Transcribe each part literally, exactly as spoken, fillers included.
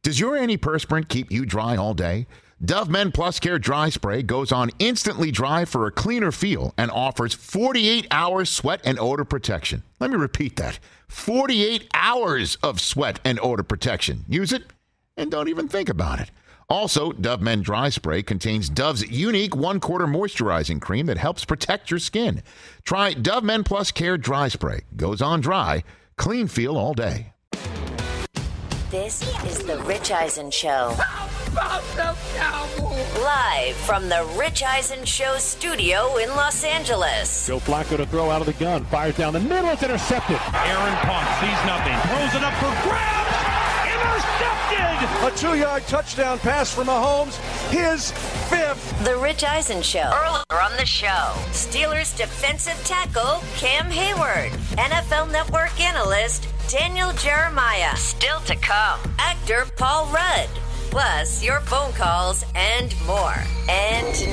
Does your antiperspirant keep you dry all day? Dove Men Plus Care Dry Spray goes on instantly dry for a cleaner feel and offers forty-eight hours sweat and odor protection. Let me repeat that. forty-eight hours of sweat and odor protection. Use it and don't even think about it. Also, Dove Men Dry Spray contains Dove's unique one-quarter moisturizing cream that helps protect your skin. Try Dove Men Plus Care Dry Spray. Goes on dry, clean feel all day. This is the Rich Eisen Show. How about the Cowboys? Live from the Rich Eisen Show studio in Los Angeles. Joe Flacco to throw out of the gun. Fires down the middle. It's intercepted. Aaron Pump sees nothing. Throws it up for grabs. Intercepted! A two-yard touchdown pass from Mahomes. His fifth. The Rich Eisen Show. Earlier on the show, Steelers defensive tackle Cam Hayward. N F L Network analyst Daniel Jeremiah. Still to come, actor Paul Rudd. Plus, your phone calls and more. And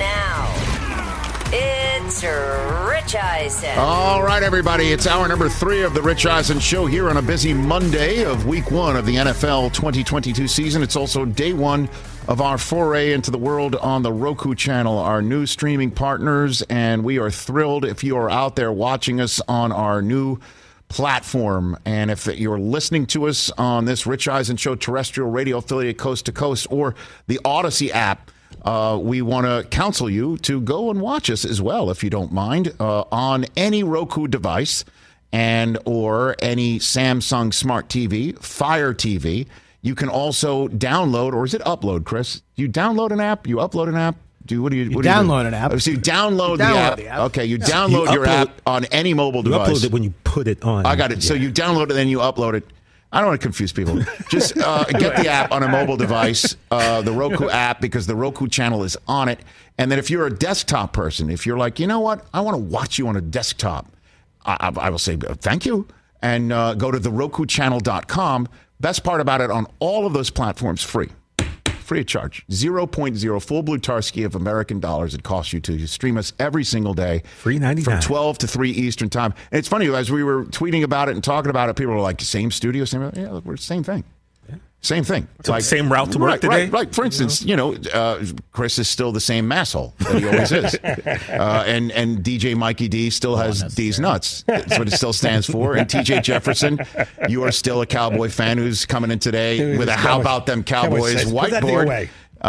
now, it's Rich Eisen. All right, everybody. It's hour number three of the Rich Eisen Show here on a busy Monday of week one of the N F L twenty twenty-two season. It's also day one of our foray into the world on the Roku channel, our new streaming partners. And we are thrilled if you are out there watching us on our new platform. And if you're listening to us on this Rich Eisen Show terrestrial radio affiliate coast to coast or the Odyssey app, uh, we want to counsel you to go and watch us as well, if you don't mind, uh, on any Roku device and or any Samsung Smart T V, Fire T V. You can also download, or is it upload, Chris? You download an app? You upload an app? Do what do you, you what download do you an app? So you download, you the, download app. the app. Okay, you yeah. download you your upload, app on any mobile you device. You upload it when you put it on. I got it. Yeah. So you download it, then you upload it. I don't want to confuse people. Just uh, get the app on a mobile device, uh, the Roku app, because the Roku channel is on it. And then if you're a desktop person, if you're like, you know what, I want to watch you on a desktop, I, I, I will say thank you. And uh, go to the roku channel dot com. Best part about it, on all of those platforms, free. Free of charge. zero point zero full blue Tarski of American dollars it costs you to stream us every single day. Free ninety-nine. From twelve to three Eastern time. And it's funny, as we were tweeting about it and talking about it, people were like, same studio, same, yeah, look, we're the same thing. Yeah. Same thing. So like, same route to work right, today? Right, right. For instance, you know, uh, Chris is still the same masshole that he always is. Uh, and, and D J Mikey D still has D's nuts. That's what it still stands for. And T J Jefferson, you are still a Cowboy fan who's coming in today with a how about them Cowboys whiteboard.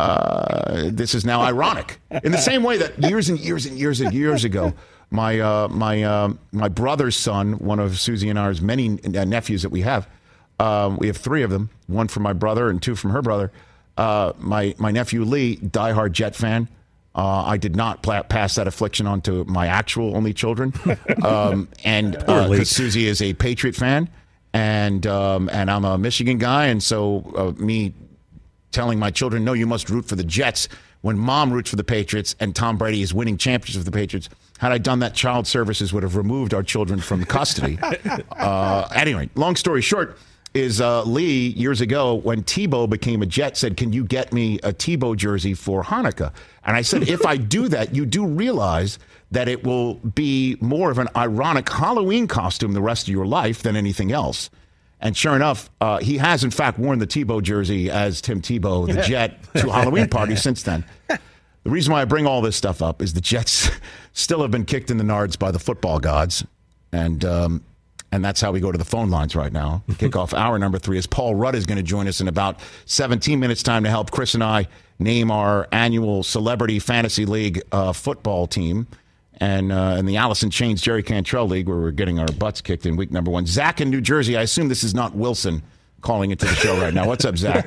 Uh, this is now ironic. In the same way that years and years and years and years ago, my uh, my uh, my brother's son, one of Susie and ours many nephews that we have, um, we have three of them, one from my brother and two from her brother. Uh, my my nephew Lee, diehard Jet fan. Uh, I did not pla- pass that affliction on to my actual only children, um, and because uh, Susie is a Patriot fan, and um, and I'm a Michigan guy, and so uh, me. telling my children, no, you must root for the Jets when mom roots for the Patriots and Tom Brady is winning championships for the Patriots. Had I done that, Child Services would have removed our children from custody. uh, anyway, long story short is uh, Lee, years ago, when Tebow became a Jet, said, can you get me a Tebow jersey for Hanukkah? And I said, if I do that, you do realize that it will be more of an ironic Halloween costume the rest of your life than anything else. And sure enough, uh, he has, in fact, worn the Tebow jersey as Tim Tebow, the Jet, to Halloween parties since then. The reason why I bring all this stuff up is the Jets still have been kicked in the nards by the football gods. And um, and that's how we go to the phone lines right now. Kickoff hour number three is Paul Rudd is going to join us in about seventeen minutes' time to help Chris and I name our annual Celebrity Fantasy League uh, football team. And uh, in the Allison Chains Jerry Cantrell League, where we're getting our butts kicked in week number one. Zach in New Jersey. I assume this is not Wilson calling into the show right now. What's up, Zach?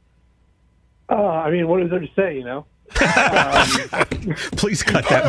Uh, I mean, what is there to say, you know? Um, Please cut that,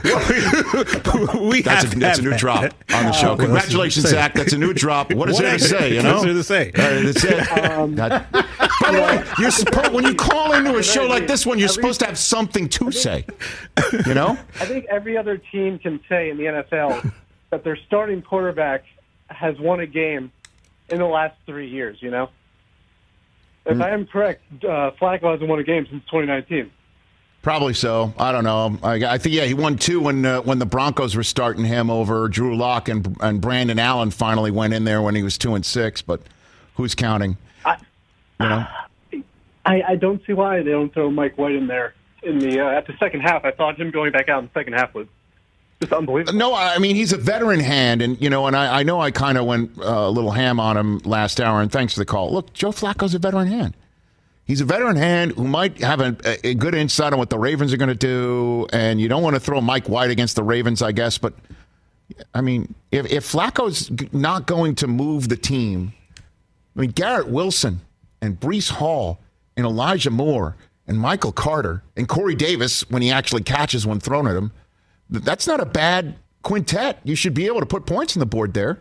Mike. we that's have a, that's a new drop on the show. Uh, Congratulations, Zach. That's a new drop. What is what there to say? You know, what's there to say? Uh, that's it. Um, that, by the way, you're supposed when you call into a show like this one, you're supposed to have something to say. You know, I think every other team can say in the N F L that their starting quarterback has won a game in the last three years. You know, if mm. I am correct, uh, Flacco hasn't won a game since twenty nineteen. Probably so. I don't know. I, I think, yeah, he won two when uh, when the Broncos were starting him over Drew Lock, and and Brandon Allen finally went in there when he was two and six. But who's counting? I, you know, I, I don't see why they don't throw Mike White in there in the uh, at the second half. I thought him going back out in the second half was just unbelievable. No, I mean, he's a veteran hand, and, you know, and I, I know I kind of went uh, a little ham on him last hour, and thanks for the call. Look, Joe Flacco's a veteran hand. He's a veteran hand who might have a, a good insight on what the Ravens are going to do, and you don't want to throw Mike White against the Ravens, I guess, but, I mean, if, if Flacco's not going to move the team, I mean, Garrett Wilson and Breece Hall and Elijah Moore and Michael Carter and Corey Davis, when he actually catches one thrown at him, that's not a bad quintet. You should be able to put points on the board there.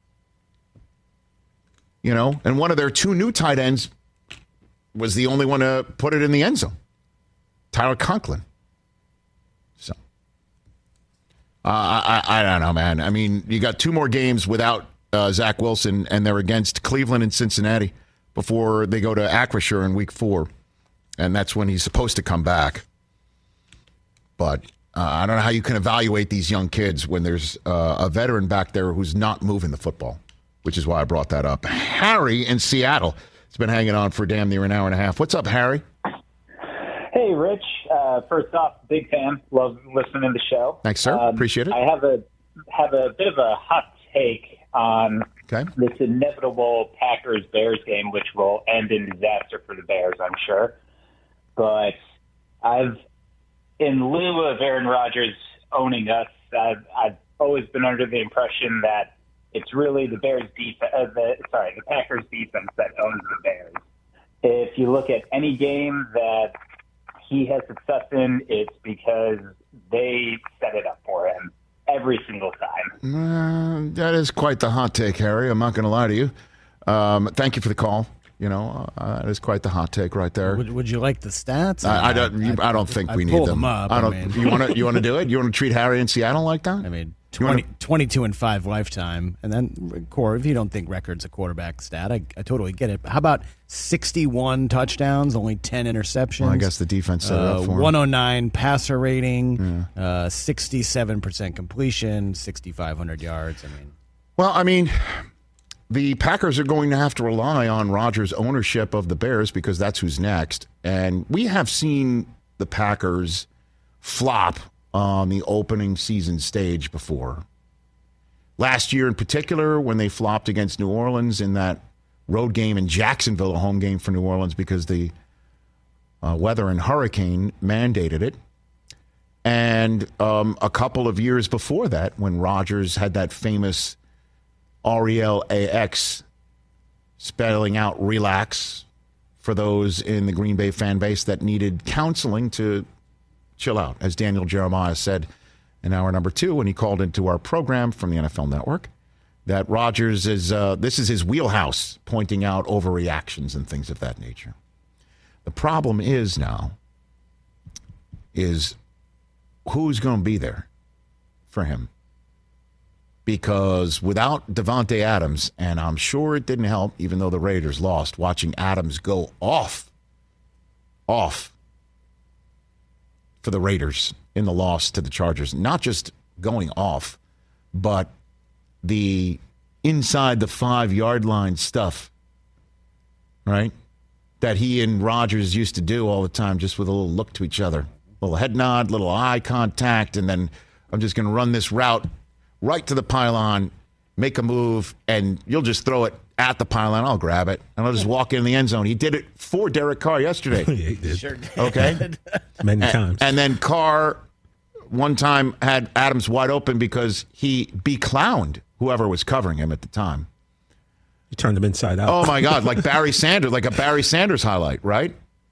You know, and one of their two new tight ends was the only one to put it in the end zone, Tyler Conklin. So, uh, I, I don't know, man. I mean, you got two more games without uh, Zach Wilson, and they're against Cleveland and Cincinnati before they go to Acrisure in week four. And that's when he's supposed to come back. But uh, I don't know how you can evaluate these young kids when there's uh, a veteran back there who's not moving the football, which is why I brought that up. Harry in Seattle has been hanging on for damn near an hour and a half. What's up, Harry? Hey, Rich. Uh, first off, big fan. Love listening to the show. Thanks, sir. Um, Appreciate it. I have a have a bit of a hot take on okay. this inevitable Packers-Bears game, which will end in disaster for the Bears, I'm sure. But I've, in lieu of Aaron Rodgers owning us, I've, I've always been under the impression that it's really the Bears defense, uh, the, sorry, the Packers defense that owns the Bears. If you look at any game that he has success in, it's because they set it up for him every single time. Uh, that is quite the hot take, Harry. I'm not going to lie to you. Um, thank you for the call. You know, uh, that is quite the hot take right there. Would, would you like the stats? I, I don't. You, I, I don't think I we need them. them up, I don't. I mean. You want to? You want to do it? You want to treat Harry in Seattle like that? I mean, twenty, twenty-two and five lifetime, and then Core. If you don't think record's a quarterback stat, I, I totally get it. How about sixty-one touchdowns, only ten interceptions? Well, I guess the defense set it uh, up for him. one oh nine passer rating, yeah. uh, sixty-seven percent completion, sixty-five hundred yards. I mean, well, I mean. The Packers are going to have to rely on Rodgers' ownership of the Bears because that's who's next. And we have seen the Packers flop on the opening season stage before. Last year in particular, when they flopped against New Orleans in that road game in Jacksonville, a home game for New Orleans because the uh, weather and hurricane mandated it. And um, a couple of years before that, when Rodgers had that famous R E L A X, spelling out relax for those in the Green Bay fan base that needed counseling to chill out, as Daniel Jeremiah said in hour number two when he called into our program from the N F L Network, that Rodgers is, uh, this is his wheelhouse, pointing out overreactions and things of that nature. The problem is now, is who's going to be there for him? Because without Davante Adams, and I'm sure it didn't help, even though the Raiders lost, watching Adams go off, off for the Raiders in the loss to the Chargers. Not just going off, but the inside the five-yard line stuff, right, that he and Rodgers used to do all the time, just with a little look to each other. A little head nod, little eye contact, and then I'm just going to run this route right to the pylon, make a move, and you'll just throw it at the pylon. I'll grab it, and I'll just walk in the end zone. He did it for Derek Carr yesterday. Yeah, he did. Sure did. Okay? Many and, times. And then Carr one time had Adams wide open because he be-clowned whoever was covering him at the time. He turned him inside out. Oh, my God, like Barry Sanders, like a Barry Sanders highlight, right?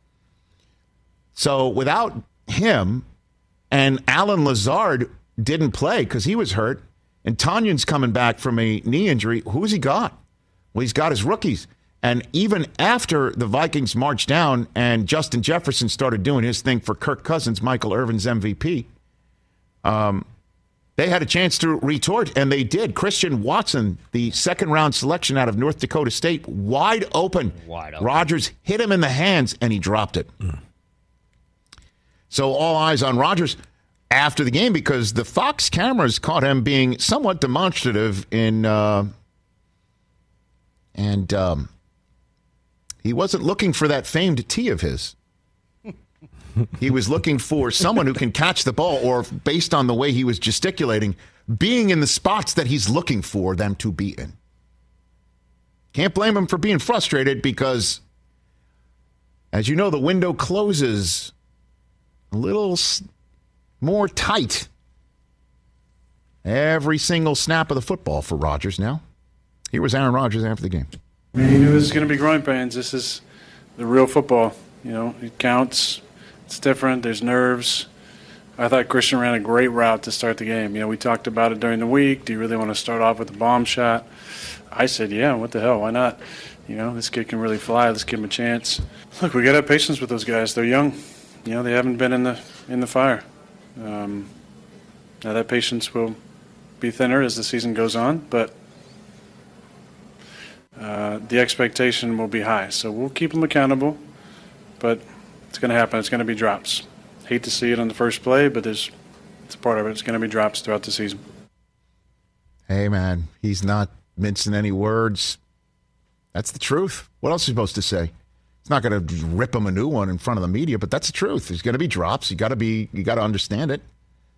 So without him, and Alan Lazard didn't play because he was hurt, and Tanyan's coming back from a knee injury. Who's he got? Well, he's got his rookies. And even after the Vikings marched down and Justin Jefferson started doing his thing for Kirk Cousins, Michael Irvin's M V P, um, they had a chance to retort, and they did. Christian Watson, the second-round selection out of North Dakota State, wide open. Wide open. Rodgers hit him in the hands, and he dropped it. Mm. So all eyes on Rodgers after the game because the Fox cameras caught him being somewhat demonstrative in, uh, and um, He wasn't looking for that famed tee of his. He was looking for someone who can catch the ball, or based on the way he was gesticulating, being in the spots that he's looking for them to be in. Can't blame him for being frustrated because, as you know, the window closes a little more tight every single snap of the football for Rodgers now. Here was Aaron Rodgers after the game. I mean, he knew this was going to be growing pains. This is the real football. You know, it counts. It's different. There's nerves. I thought Christian ran a great route to start the game. You know, we talked about it during the week. Do you really want to start off with a bomb shot? I said, yeah, what the hell? Why not? You know, this kid can really fly. Let's give him a chance. Look, we got to have patience with those guys. They're young. You know, they haven't been in the in the fire. Um, now that patience will be thinner as the season goes on, but uh, the expectation will be high. So we'll keep them accountable, but it's going to happen. It's going to be drops. Hate to see it on the first play, but there's it's a part of it. It's going to be drops throughout the season. Hey, man, he's not mincing any words. That's the truth. What else is he supposed to say? He's not going to rip him a new one in front of the media, but that's the truth. There's going to be drops. You got to be. You got to understand it.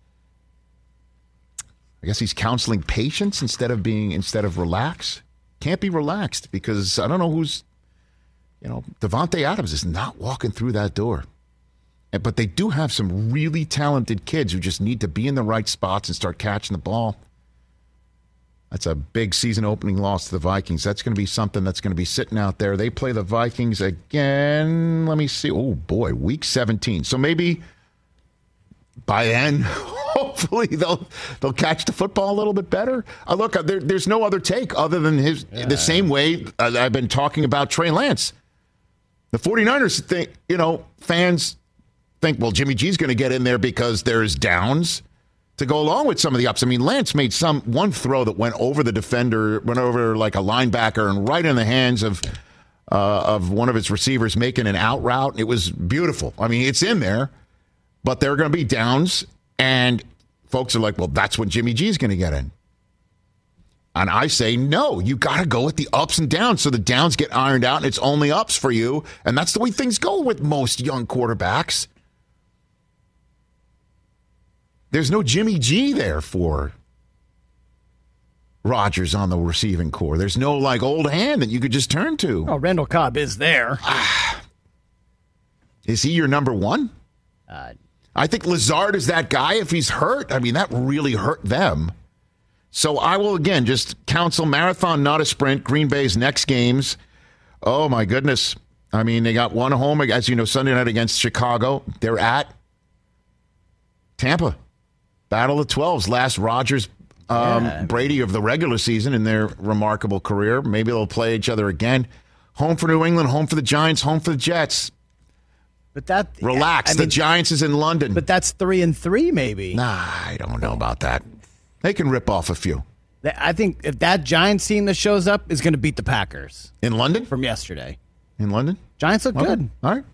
I guess he's counseling patience instead of being instead of relax. Can't be relaxed because I don't know who's. You know, Devontae Adams is not walking through that door. But they do have some really talented kids who just need to be in the right spots and start catching the ball. That's a big season opening loss to the Vikings. That's going to be something that's going to be sitting out there. They play the Vikings again. Let me see. Oh, boy, week seventeen. So maybe by then, hopefully they'll they'll catch the football a little bit better. Uh, look, there, there's no other take other than his yeah. the same way uh, I've been talking about Trey Lance. The 49ers think, you know, fans think, well, Jimmy G's going to get in there because there's downs to go along with some of the ups. I mean, Lance made some one throw that went over the defender, went over like a linebacker and right in the hands of uh, of one of his receivers making an out route. It was beautiful. I mean, it's in there, but there are going to be downs, and folks are like, well, that's when Jimmy G's going to get in. And I say, no, you got to go with the ups and downs so the downs get ironed out and it's only ups for you. And that's the way things go with most young quarterbacks. There's no Jimmy G there for Rodgers on the receiving core. There's no, like, old hand that you could just turn to. Oh, Randall Cobb is there. Is he your number one? Uh, I think Lazard is that guy if he's hurt. I mean, that really hurt them. So I will, again, just counsel marathon, not a sprint. Green Bay's next games. Oh, my goodness. I mean, they got one home, as you know, Sunday night against Chicago. They're at Tampa. Battle of twelves, last Rodgers, um, yeah. Brady of the regular season in their remarkable career. Maybe they'll play each other again. Home for New England, home for the Giants, home for the Jets. But that relax. I the mean, Giants is in London. But that's three and three, maybe. Nah, I don't know about that. They can rip off a few. I think if that Giants team that shows up is going to beat the Packers in London from yesterday. In London, Giants look okay. good. All right.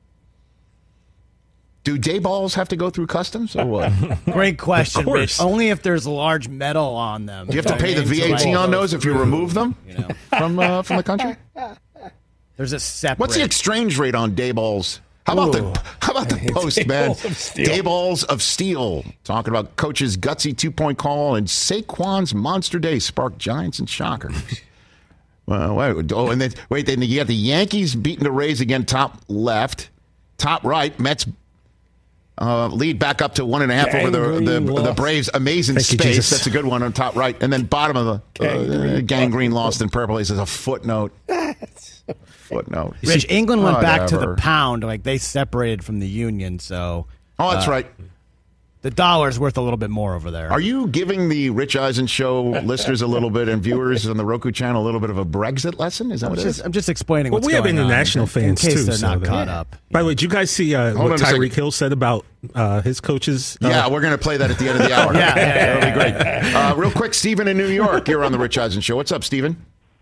Do day balls have to go through customs or what? Great question, Rich. Only if there's a large metal on them. Do you have to pay the V A T on those if you remove them you know. from uh, from the country? There's a separate. What's the exchange rate on day balls? How about Ooh. the how about the post, man? Day balls of steel. Talking about Coach's gutsy two-point call and Saquon's monster day sparked Giants and Shockers. Well, wait, oh, and then wait, then you got the Yankees beating the Rays again, top left, top right. Mets uh, lead back up to one and a half over the the, the Braves. Amazing Thank space. You, That's a good one on top right, and then bottom of the gangrene, uh, gangrene lost in purple. He says a footnote. Footnote. Rich, England went Whatever. back to the pound. Like, they separated from the union, so... Oh, that's uh, right. The dollar's worth a little bit more over there. Are you giving the Rich Eisen Show listeners a little bit and viewers on the Roku channel a little bit of a Brexit lesson? Is that what it is? I'm just explaining well, what's we going on. We have international in, fans, in case too. they're so not that, caught yeah. up. By the way, did you guys see uh, what Tyreek Hill said about uh, his coaches? Uh, yeah, we're going to play that at the end of the hour. yeah, yeah, yeah, That'll be great. Uh, real quick, Stephen in New York. You're on the Rich Eisen Show. What's up, Stephen?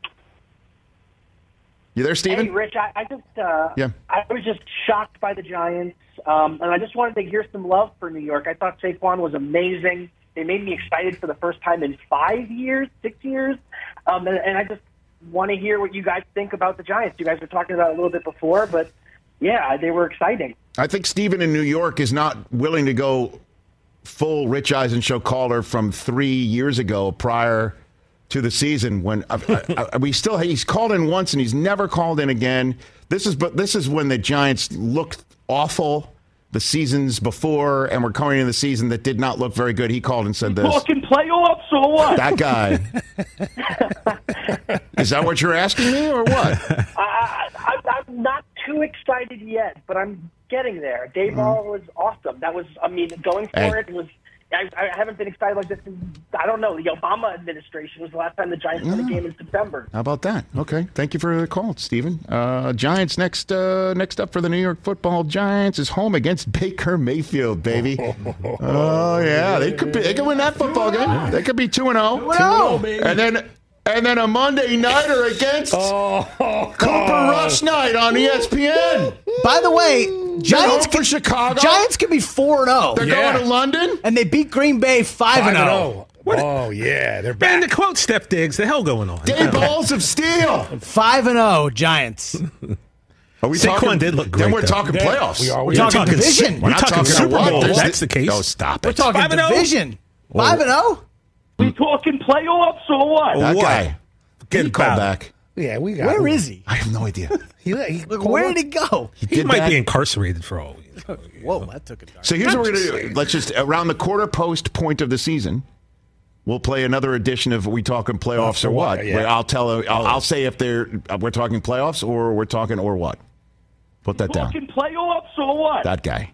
You there, Stephen? Hey, Rich, I, I just uh, yeah. I was just shocked by the Giants, um, and I just wanted to hear some love for New York. I thought Saquon was amazing. They made me excited for the first time in five years, six years, um, and, and I just want to hear what you guys think about the Giants. You guys were talking about it a little bit before, but yeah, they were exciting. I think Steven in New York is not willing to go full Rich Eisen show caller from three years ago prior to the season when uh, uh, we still he's called in once and he's never called in again. This is but this is when the Giants looked awful the seasons before and were coming into the season that did not look very good. He called and said this. Talking playoffs or what? That guy. Is that what you're asking me or what? I, I, I'm not too excited yet, but I'm getting there. Dayball mm. was awesome. That was, I mean, going for hey. it was. I, I haven't been excited like this since, I don't know, the Obama administration was the last time the Giants won a game in September. How about that? Okay. Thank you for the call, Steven. Uh, Giants next uh, next up for the New York Football Giants is home against Baker Mayfield, baby. Oh, yeah. They could be, they could win that football game. They could be two and oh. two and oh, baby. And then... And then a Monday nighter against oh, oh, Cooper oh. Rush night on E S P N. By the way, Giants for Chicago. Giants could be four and zero. They're yeah. going to London, and they beat Green Bay five and zero. Oh yeah, they're back. And the quote Steph Diggs, the hell going on? Day balls of steel. Five and zero, Giants. Are we Saquon talking? Did look great. Then we're though. talking yeah. playoffs. We are. We're, we're talking, talking division. We're not talking, talking Super Bowl. If that's the case. No, stop it. We're talking Five division. Five and zero. We talking playoffs or what? That what? guy. Get called back. Yeah, we got. Where him. is he? I have no idea. he, he Look, where did he go? He, he might that. be incarcerated for all. You know. Whoa, that took a dark. So here's what we're going to do. Let's just, around the quarter post point of the season, we'll play another edition of We Talking Playoffs oh, or What? what? Yeah. Where I'll tell, I'll, I'll say if they're we're talking playoffs or we're talking or what. Put that down. Talking playoffs or what? That guy.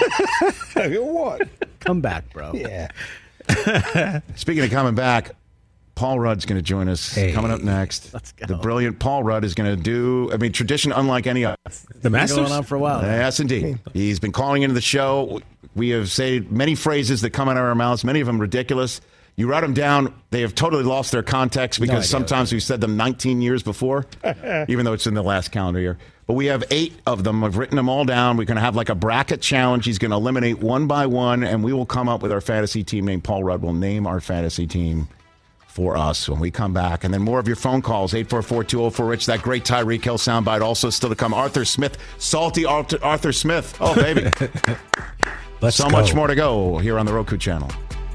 What? Come back, bro. Yeah. Speaking of coming back, Paul Rudd's going to join us hey, coming up next. Let's go. The brilliant Paul Rudd is going to do, I mean, tradition unlike any other. The Masters? Been going on for a while. Uh, yes, indeed. He's been calling into the show. We have said many phrases that come out of our mouths, many of them ridiculous. You write them down, they have totally lost their context because no sometimes we've said them nineteen years before, even though it's in the last calendar year. But we have eight of them. I've written them all down. We're going to have like a bracket challenge. He's going to eliminate one by one, and we will come up with our fantasy team name. Paul Rudd will name our fantasy team for us when we come back. And then more of your phone calls, eight four four, two oh four, Rich, that great Tyreek Hill soundbite also still to come. Arthur Smith, salty Arthur, Arthur Smith. Oh, baby. Let's so go. much more to go here on the Roku channel.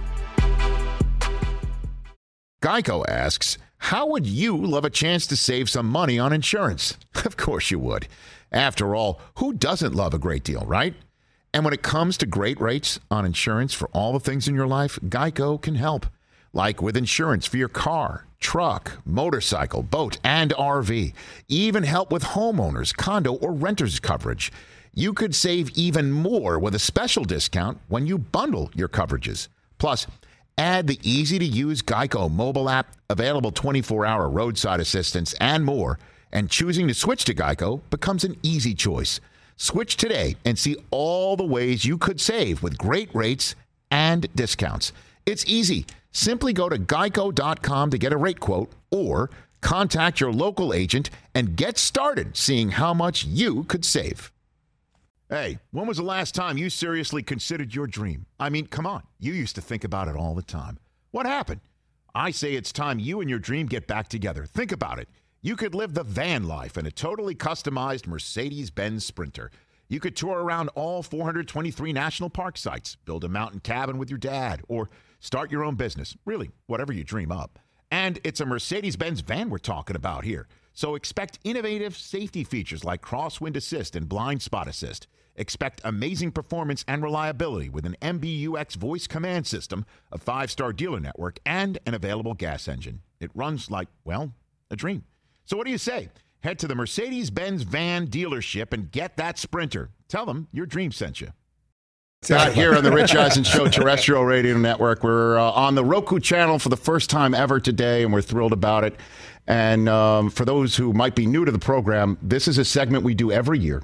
Geico asks, how would you love a chance to save some money on insurance? Of course you would. After all, who doesn't love a great deal, right? And when it comes to great rates on insurance for all the things in your life, Geico can help. Like with insurance for your car, truck, motorcycle, boat, and R V. Even help with homeowners, condo, or renters coverage. You could save even more with a special discount when you bundle your coverages. Plus, add the easy-to-use Geico mobile app, available twenty-four hour roadside assistance, and more. And choosing to switch to Geico becomes an easy choice. Switch today and see all the ways you could save with great rates and discounts. It's easy. Simply go to geico dot com to get a rate quote or contact your local agent and get started seeing how much you could save. Hey, when was the last time you seriously considered your dream? I mean, come on. You used to think about it all the time. What happened? I say it's time you and your dream get back together. Think about it. You could live the van life in a totally customized Mercedes-Benz Sprinter. You could tour around all four hundred twenty-three national park sites, build a mountain cabin with your dad, or start your own business. Really, whatever you dream up. And it's a Mercedes-Benz van we're talking about here. So expect innovative safety features like crosswind assist and blind spot assist. Expect amazing performance and reliability with an M B U X voice command system, a five-star dealer network, and an available gas engine. It runs like, well, a dream. So what do you say? Head to the Mercedes-Benz van dealership and get that Sprinter. Tell them your dream sent you. Out here on the Rich Eisen Show terrestrial radio network. We're uh, on the Roku channel for the first time ever today, and we're thrilled about it. And um, for those who might be new to the program, this is a segment we do every year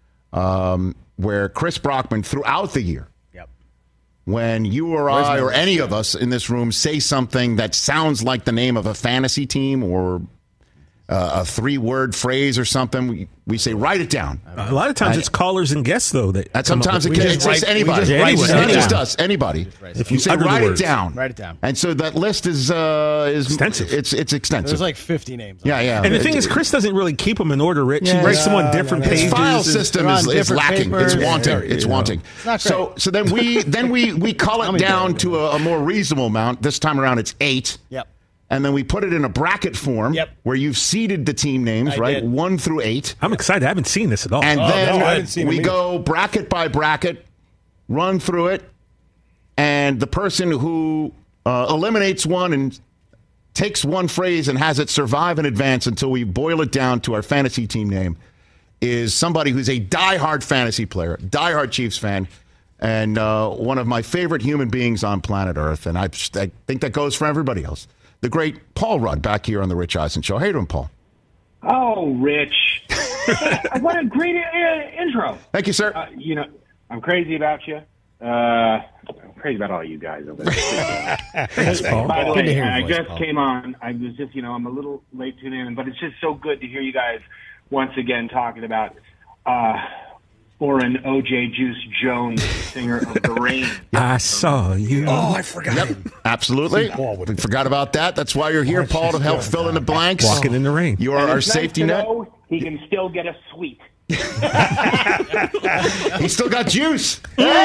um, where Chris Brockman, throughout the year, yep. when you or Where's I my or list? any of us in this room say something that sounds like the name of a fantasy team or uh, a three-word phrase or something, we, we say, write it down. A lot of times I, it's callers and guests, though. That and sometimes it, it's just anybody. Just yeah, anybody. It's not just us, anybody. If you, you say, write it down. Write it down. And so that list is, uh, is extensive. It's, it's extensive. There's like fifty names. Yeah, yeah. And the thing is, Chris doesn't really keep them in order, Rich. Yeah, he writes them on no, different no, no. pages. His file system is, is lacking. papers. It's wanting. Yeah, it's you know. wanting. It's not so, great. so then we then we we cull it down to a, a more reasonable amount. This time around, it's eight. Yep. And then we put it in a bracket form Yep. where you've seeded the team names, I right? did. One through eight. I'm excited. I haven't seen this at all. And Oh, then no, I haven't seen we them go bracket by bracket, run through it, and the person who uh, eliminates one and takes one phrase and has it survive and advance until we boil it down to our fantasy team name is somebody who's a diehard fantasy player, diehard Chiefs fan, and uh, one of my favorite human beings on planet Earth. And I, I think that goes for everybody else. The great Paul Rudd back here on the Rich Eisen Show. How you doing, Paul? Oh, Rich. What a great uh, intro. Thank you, sir. Uh, you know, I'm crazy about you. Uh, I'm crazy about all you guys over there. Thanks, Paul. By the Good to way, hear your I voice, just Paul. came on. I was just, you know, I'm a little late tuning in, but it's just so good to hear you guys once again talking about uh, Orrin O J Juice Jones, singer of The Rain. I saw you. Oh, I forgot. Yep, absolutely. We forgot about that. That's why you're here, Paul, to help fill in the blanks. Walking in the rain. You are And our it's nice safety to net. know he can still get a sweet. He's still got juice.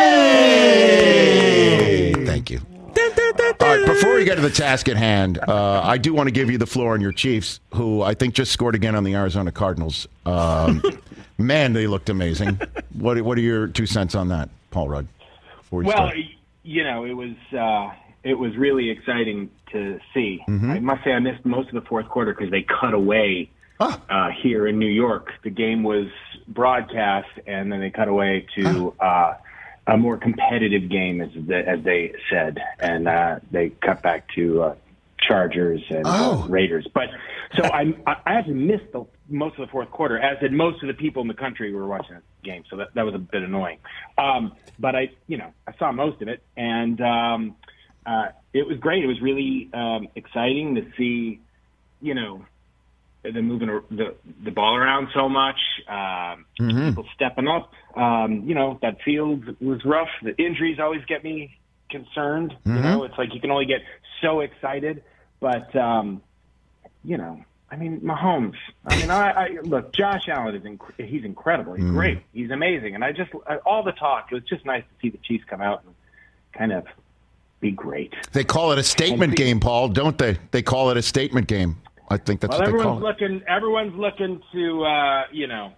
Hey! Thank you. All right, before we get to the task at hand, uh, I do want to give you the floor on your Chiefs, who I think just scored again on the Arizona Cardinals. Um, man, they looked amazing. What What are your two cents on that, Paul Rudd? before we Well, start? you know, it was uh, it was really exciting to see. Mhm. I must say I missed most of the fourth quarter because they cut away Ah. uh, here in New York. The game was broadcast, and then they cut away to uh, a more competitive game, as the, as they said, and uh, they cut back to uh, Chargers and Oh. uh, Raiders. But so I I actually missed the, most of the fourth quarter, as did most of the people in the country who were watching the game. So that that was a bit annoying. Um, but I, you know, I saw most of it, and um, uh, it was great. It was really um, exciting to see, you know, them moving the the ball around so much. Um, Mhm. People stepping up. Um, you know, that field was rough. The injuries always get me concerned. You Mhm. know, it's like you can only get so excited, but um, you know, I mean, Mahomes. I mean, I, I look. Josh Allen is inc- he's incredible. He's Mhm. great. He's amazing. And I just all the talk. It was just nice to see the Chiefs come out and kind of be great. They call it a statement game, Paul, don't they? They call it a statement game. I think that's Well, what they everyone's call it. looking. Everyone's looking to, uh, you know,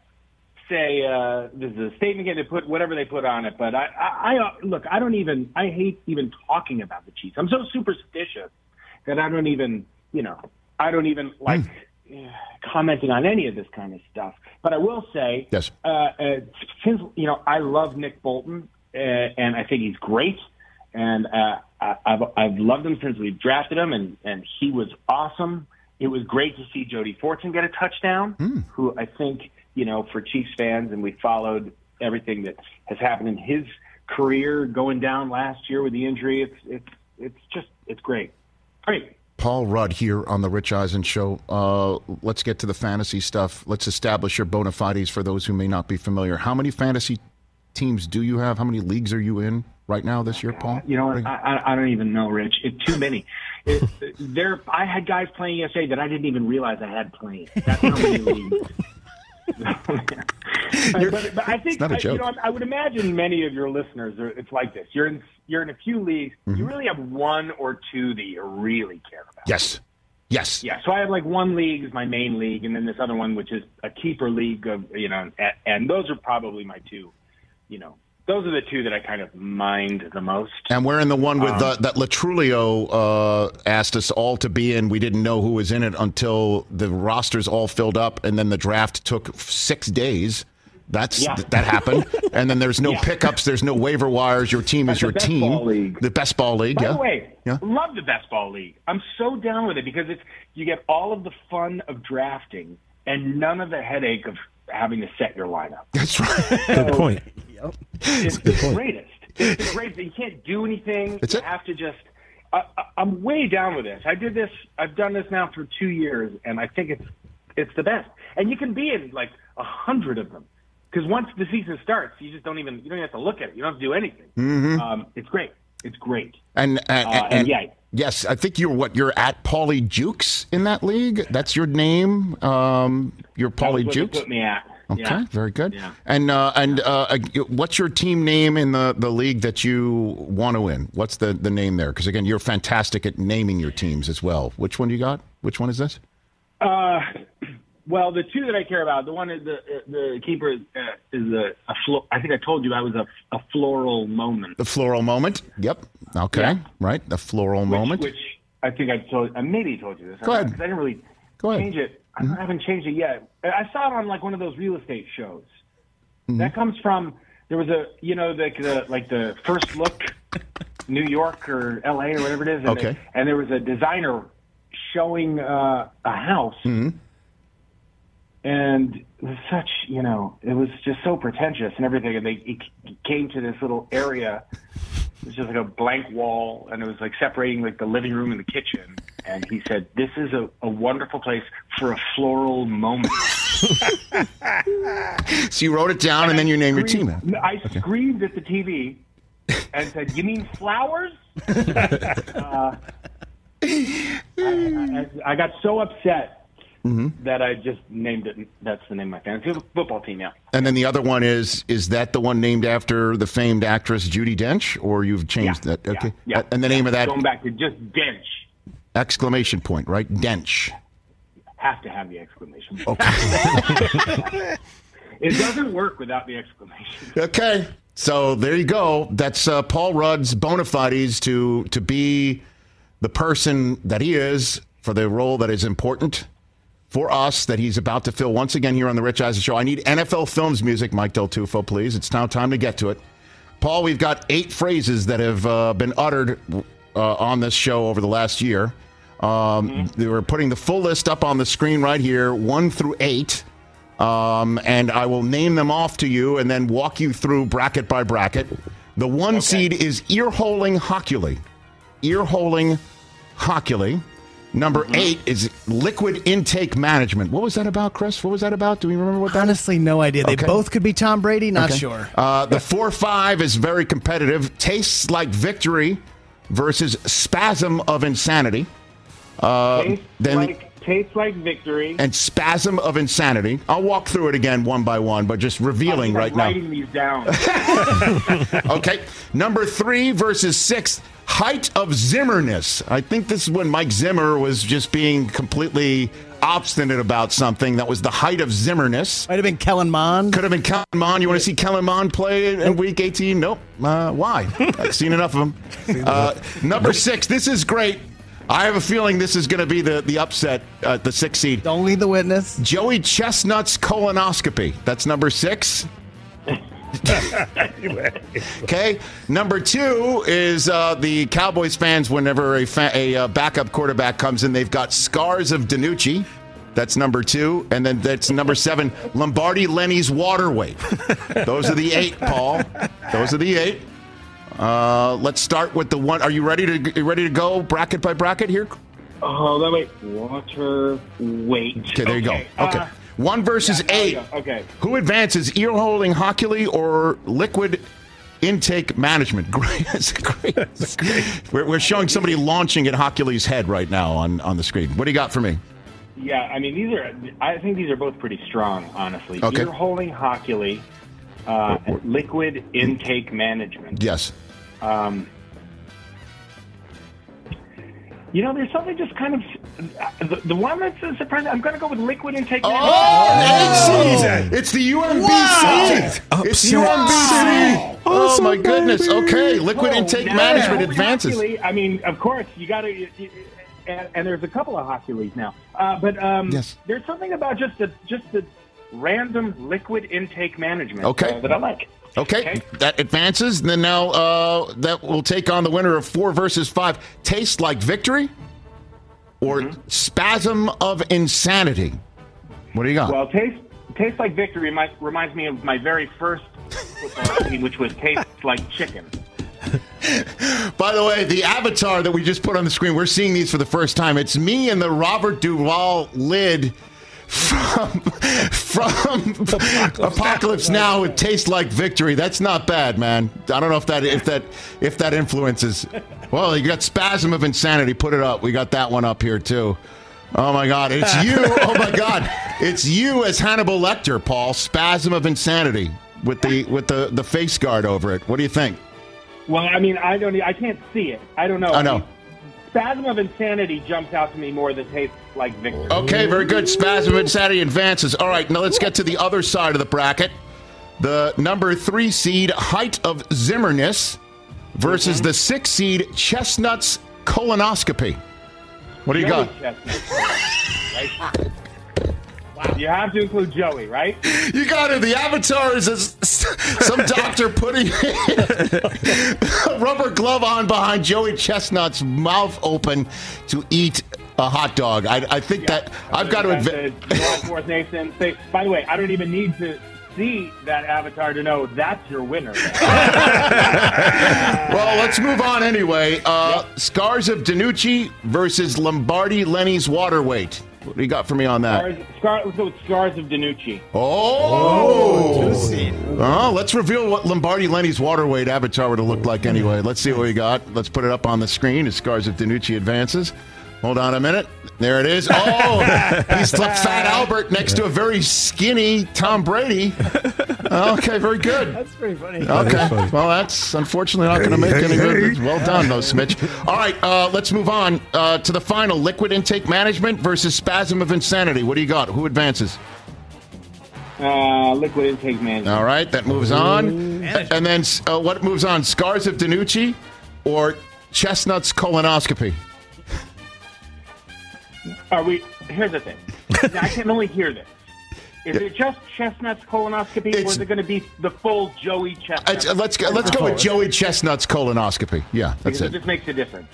say uh, this is a statement game. They put whatever they put on it. But I, I, I look. I don't even. I hate even talking about the Chiefs. I'm so superstitious that I don't even. You know, I don't even like uh, commenting on any of this kind of stuff. But I will say, Yes. uh, uh, since you know, I love Nick Bolton, uh, and I think he's great. And uh, I, I've I've loved him since we drafted him, and and he was awesome. It was great to see Jody Fortson get a touchdown, Mm. who I think, you know, for Chiefs fans, and we followed everything that has happened in his career going down last year with the injury. It's it's it's just it's great. Great. Paul Rudd here on the Rich Eisen Show. Uh, let's get to the fantasy stuff. Let's establish your bona fides for those who may not be familiar. How many fantasy teams do you have? How many leagues are you in right now this year, Paul? You know what? I, I, I don't even know, Rich. It's too many. It, there, I had guys playing yesterday that I didn't even realize I had playing. That's how many leagues. but, but I think It's not a I, joke. you know, I would imagine many of your listeners are. It's like this: you're in you're in a few leagues. Mm-hmm. You really have one or two that you really care about. Yes. Yes. Yeah. So I have like one league is my main league, and then this other one which is a keeper league of you know, and, and those are probably my two. You know, those are the two that I kind of mind the most. And we're in the one with Um, uh, that Latrulio uh, asked us all to be in. We didn't know who was in it until the rosters all filled up, and then the draft took six days. That's Yeah. th- that happened. And then there's no Yeah. pickups. There's no waiver wires. Your team That's is your the best team. ball league. The best ball league. By yeah. the way, Yeah. love the best ball league. I'm so down with it because it's you get all of the fun of drafting and none of the headache of having to set your lineup. That's right. Good point. It's the greatest. It's the greatest. You can't do anything. That's you it. have to just. I, I- I'm way down with this. I did this. I've done this now for two years, and I think it's it's the best. And you can be in like a hundred of them because once the season starts, you just don't even you don't even have to look at it. You don't have to do anything. Mm-hmm. Um, it's great. It's great. And, uh, and, uh, and yeah. Yes, I think you're what you're at Paulie Jukes in that league. That's your name. Um, you're Paulie Jukes. Put me at. Okay, yeah. very good. Yeah. And uh, and uh, what's your team name in the, the league that you want to win? What's the, the name there? Because again, you're fantastic at naming your teams as well. Which one do you got? Which one is this? Uh, well, the two that I care about. The one is the the keeper is, uh, is a, a flo- I think I told you I was a, a floral moment. The floral moment. Yep. Okay. Yeah. Right. The floral which, moment. Which I think I told. I maybe told you this. Go ahead. Because I didn't really Go ahead. change it. I Mm-hmm. haven't changed it yet. I saw it on like one of those real estate shows. Mm-hmm. That comes from there was a you know the, the like the First Look, New York or L A or whatever it is. And Okay. It, and there was a designer showing uh, a house. Mm-hmm. And it was such, you know, it was just so pretentious and everything. And they it came to this little area. It was just like a blank wall, and it was like separating like the living room and the kitchen. And he said, "This is a, a wonderful place for a floral moment." So you wrote it down, and, and then you named your team. I okay. screamed at the T V and said, "You mean flowers?" uh, I, I, I got so upset. Mm-hmm. That I just named it. That's the name of my fantasy football team, yeah. And then the other one is, is that the one named after the famed actress Judi Dench, or you've changed yeah, that? Okay. Yeah, yeah. And the name yeah, of that? Going back to just Dench. Exclamation point, right? Dench. Have to have the exclamation point. Okay. It doesn't work without the exclamation. Okay. So there you go. That's uh, Paul Rudd's bona fides to, to be the person that he is for the role that is important for us that he's about to fill once again here on the Rich Eisen Show. I need N F L Films music, Mike Del Tufo, please. It's now time to get to it. Paul, we've got eight phrases that have uh, been uttered uh, on this show over the last year. Um, mm-hmm. We're putting the full list up on the screen right here, one through eight. Um, and I will name them off to you and then walk you through bracket by bracket. The one okay. seed is ear-holing Hockley. Ear-holing Hockley. Number mm-hmm. eight is liquid intake management. What was that about, Chris? What was that about? Do we remember what that Honestly, is? no idea. They okay. both could be Tom Brady. Not okay. sure. Uh, the four five is very competitive. Tastes like victory versus spasm of insanity. Uh, tastes, then, like, tastes like victory. And spasm of insanity. I'll walk through it again one by one, but just revealing right now. I'm writing these down. Okay. Number three versus six. Height of Zimmerness. I think this is when Mike Zimmer was just being completely obstinate about something. That was the height of Zimmerness. Might have been Kellen Mond. Could have been Kellen Mond. You want to see Kellen Mond play in week eighteen? Nope. Uh, why? I've seen enough of him. Uh, number six. This is great. I have a feeling this is going to be the, the upset, uh, the sixth seed. Don't lead the witness. Joey Chestnut's colonoscopy. That's number six. Okay, number two is uh, the Cowboys fans. Whenever a, fa- a uh, backup quarterback comes in, they've got scars of DiNucci. That's number two, and then that's number seven. Lombardi Lenny's water weight. Those are the eight, Paul. Those are the eight. Uh, let's start with the one. Are you ready to you ready to go bracket by bracket here? Oh, that wait. Water weight. Okay, there you okay. go. Okay. Uh, One versus yeah, eight. Okay. Who advances, ear-holding Hockley or liquid intake management? Great. That's great. That's great. We're, we're showing somebody launching at Hockley's head right now on, on the screen. What do you got for me? Yeah, I mean, these are. I think these are both pretty strong, honestly. Okay. Ear-holding Hockley, uh, liquid intake management. Yes. Um, You know, there's something just kind of the, the one that's surprising. I'm going to go with liquid intake. Oh, oh, it's the U M B C. Wow. It's U M B C. Wow. Oh, my goodness. Okay, liquid oh, intake management yeah. advances. Hockley, I mean, of course, you got to. And, and there's a couple of Hockleys now, uh, but um, yes. there's something about just the just the random liquid intake management okay. uh, that I like. Okay. okay, that advances. And then now uh, that will take on the winner of four versus five. Tastes like victory or mm-hmm. spasm of insanity? What do you got? Well, taste tastes like victory might, reminds me of my very first football team, which was tastes like chicken. By the way, the avatar that we just put on the screen, we're seeing these for the first time. It's me and the Robert Duvall lid from from Apocalypse, Apocalypse Now. It tastes like victory. That's not bad, man. I don't know if that if that if that influences. Well, you got Spasm of Insanity. Put it up. We got that one up here too. Oh my God, it's you. Oh my God, it's you as Hannibal Lecter, Paul. Spasm of Insanity with the with the, the face guard over it. What do you think? Well, I mean, I don't. I can't see it. I don't know. I know. I mean, Spasm of Insanity jumps out to me more than tastes like victory. Okay, very good. Spasm of Insanity advances. All right, now let's get to the other side of the bracket. The number three seed, Height of Zimmerness, versus mm-hmm. the six seed, Chestnuts Colonoscopy. What do you Joey got? Chestnuts, right? Wow. You have to include Joey, right? You got it. The avatar is a, some doctor putting a rubber glove on behind Joey Chestnut's mouth open to eat a hot dog. I, I think yeah. that I've got to admit. By the way, I don't even need to see that avatar to know that's your winner. Well, let's move on anyway. Uh, yep. Scars of Danucci versus Lombardi Lenny's Waterweight. What do you got for me on that? Scars, Scars, so it's Scars of Danucci. Oh! oh. oh let's reveal what Lombardi Lenny's Waterweight avatar would have looked like anyway. Let's see what we got. Let's put it up on the screen as Scars of Danucci advances. Hold on a minute. There it is. Oh, he's the Fat Albert next to a very skinny Tom Brady. Okay, very good. That's pretty funny. Okay, well, that's unfortunately not going to make any good. Well done, though, Smitch. All right, uh, let's move on uh, to the final. Liquid Intake Management versus Spasm of Insanity. What do you got? Who advances? Uh, liquid Intake Management. All right, that moves on. Management. And then uh, what moves on? Scars of Danucci or Chestnuts Colonoscopy? Are we? Here's the thing. I can only hear this. Is it just Chestnut's Colonoscopy, it's, or is it going to be the full Joey Chestnut? Uh, let's go. Let's go with Joey Chestnut's Colonoscopy. Yeah, that's because it. It just makes a difference.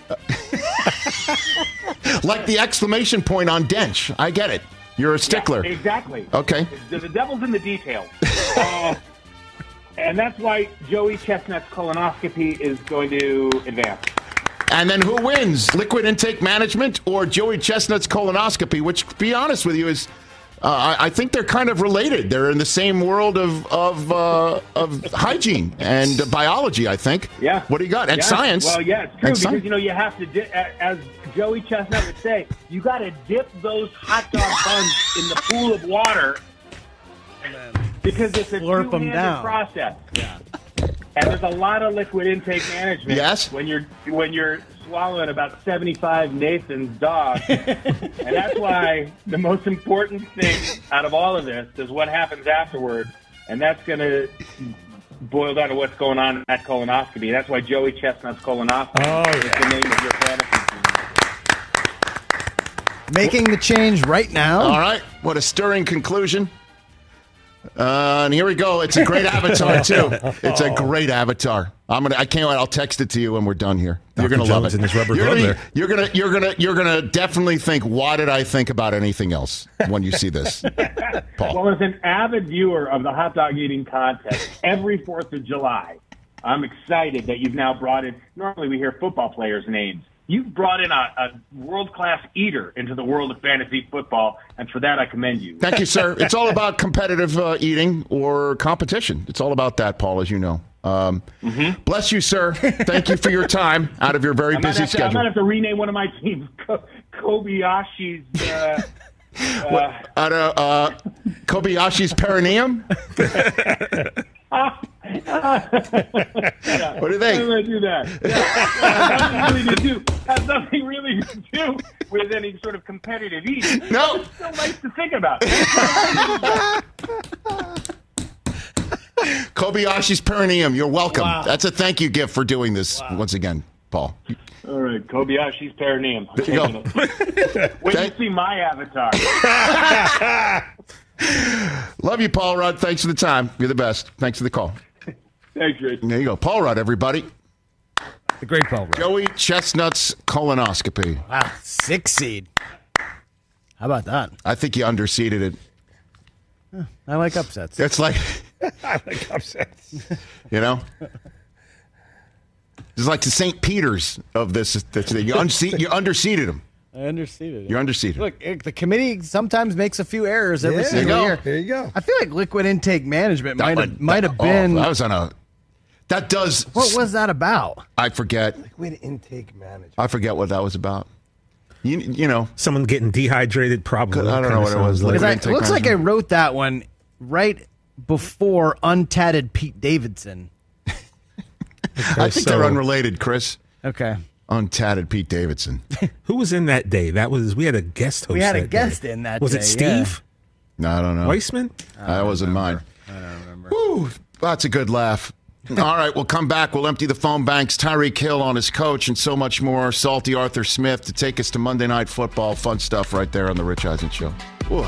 Like the exclamation point on Dench. I get it. You're a stickler. Yeah, exactly. Okay. The, the devil's in the details. uh, and that's why Joey Chestnut's Colonoscopy is going to advance. And then who wins? Liquid Intake Management or Joey Chestnut's Colonoscopy, which, to be honest with you, is uh, I, I think they're kind of related. They're in the same world of of, uh, of hygiene and uh, biology, I think. Yeah. What do you got? And yeah. science. Well, yeah, it's true, and because, science. you know, you have to, di- as Joey Chestnut would say, you got to dip those hot dog buns in the pool of water because it's a Slurp them two-handed down. process. Yeah. And there's a lot of liquid intake management. Yes. When you're when you're swallowing about seventy-five Nathan's dog, and that's why the most important thing out of all of this is what happens afterward, and that's going to boil down to what's going on at colonoscopy. That's why Joey Chestnut's Colonoscopy oh, is yeah. the name of your fantasy team. Making the change right now. All right. What a stirring conclusion. Uh, and here we go. It's a great avatar too. It's a great avatar. I'm gonna. I can't wait. I'll text it to you when we're done here. You're Doctor gonna love Jones it. in his rubber you're, glove gonna, there. you're gonna. You're gonna. You're gonna. Definitely think. Why did I think about anything else when you see this, Paul? Well, as an avid viewer of the hot dog eating contest every Fourth of July, I'm excited that you've now brought in. Normally, we hear football players' names. You've brought in a, a world-class eater into the world of fantasy football, and for that, I commend you. Thank you, sir. It's all about competitive uh, eating or competition. It's all about that, Paul, as you know. Um, mm-hmm. Bless you, sir. Thank you for your time out of your very I busy to, schedule. I might have to rename one of my teams Ko- Kobayashi's... Uh, uh, Out of uh, Kobayashi's perineum? yeah. What do you think? I'm going to do that. Yeah. Has nothing really to do. Has nothing really to do with any sort of competitive eating. No. It's still nice to think about. Kobayashi's perineum. You're welcome. Wow. That's a thank you gift for doing this wow. once again, Paul. All right, Kobayashi's perineum. There you go. When you see my avatar. Love you, Paul Rudd. Thanks for the time. You're the best. Thanks for the call. Thanks, Rich. There you go. Paul Rudd, everybody. The great Paul Rudd. Joey Chestnut's Colonoscopy. Wow, six seed. How about that? I think you underseeded it. Huh, I like upsets. It's like... I like upsets. You know? It's like the Saint Peter's of this. this you, unse- you underseeded him. I underseated. You're underseated. Look, the committee sometimes makes a few errors every Yeah, single year. there you go. I feel like liquid intake management That might one- have might that- have been. Oh, that was on a. That does. What was that about? I forget. Liquid intake management. I forget what that was about. You, you know, someone getting dehydrated, probably. I don't know what it was. Because I- Liquid it looks intake like I management. wrote that one right before untatted Pete Davidson. I think so- they're unrelated, Chris. Okay. Untatted Pete Davidson. Who was in that day? That was we had a guest host. We had a that guest day. in that Was day, it Steve? No, I don't know. Weissman? That wasn't mine. I don't remember. Woo, that's a good laugh. All right, we'll come back. We'll empty the phone banks. Tyreek Hill on his coach and so much more. Salty Arthur Smith to take us to Monday Night Football. Fun stuff right there on The Rich Eisen Show. Ooh.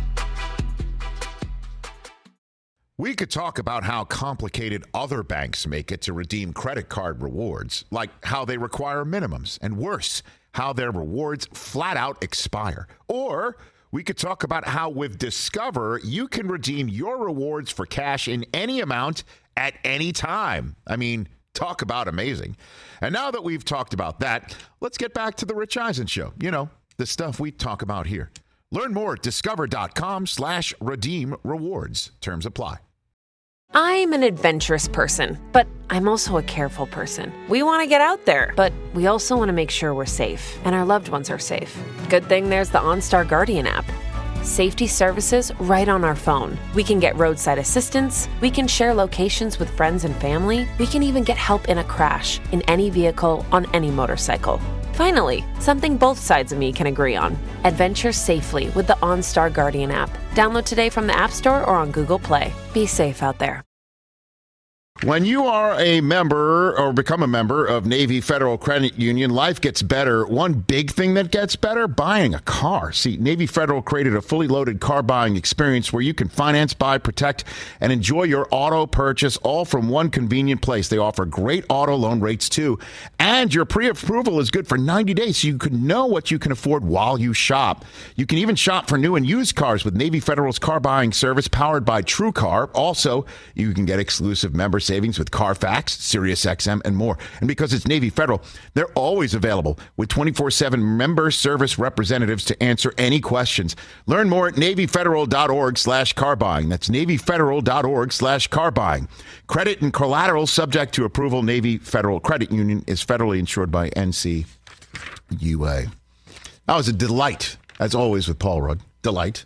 We could talk about how complicated other banks make it to redeem credit card rewards, like how they require minimums, and worse, how their rewards flat out expire. Or we could talk about how with Discover, you can redeem your rewards for cash in any amount at any time. I mean, talk about amazing. And now that we've talked about that, let's get back to the Rich Eisen Show. You know, the stuff we talk about here. Learn more at discover.com slash redeem rewards. Terms apply. I'm an adventurous person, but I'm also a careful person. We want to get out there, but we also want to make sure we're safe and our loved ones are safe. Good thing there's the OnStar Guardian app. Safety services right on our phone. We can get roadside assistance. We can share locations with friends and family. We can even get help in a crash in any vehicle on any motorcycle. Finally, something both sides of me can agree on. Adventure safely with the OnStar Guardian app. Download today from the App Store or on Google Play. Be safe out there. When you are a member or become a member of Navy Federal Credit Union, life gets better. One big thing that gets better, buying a car. See, Navy Federal created a fully loaded car buying experience where you can finance, buy, protect, and enjoy your auto purchase all from one convenient place. They offer great auto loan rates too. And your pre-approval is good for ninety days, so you can know what you can afford while you shop. You can even shop for new and used cars with Navy Federal's car buying service powered by TrueCar. Also, you can get exclusive member savings with Carfax, SiriusXM, and more. And because it's Navy Federal, they're always available with twenty-four seven member service representatives to answer any questions. Learn more at NavyFederal.org slash car buying. That's NavyFederal.org slash car buying. Credit and collateral subject to approval. Navy Federal Credit Union is federally insured by N C U A. That was a delight, as always, with Paul Rudd. Delight.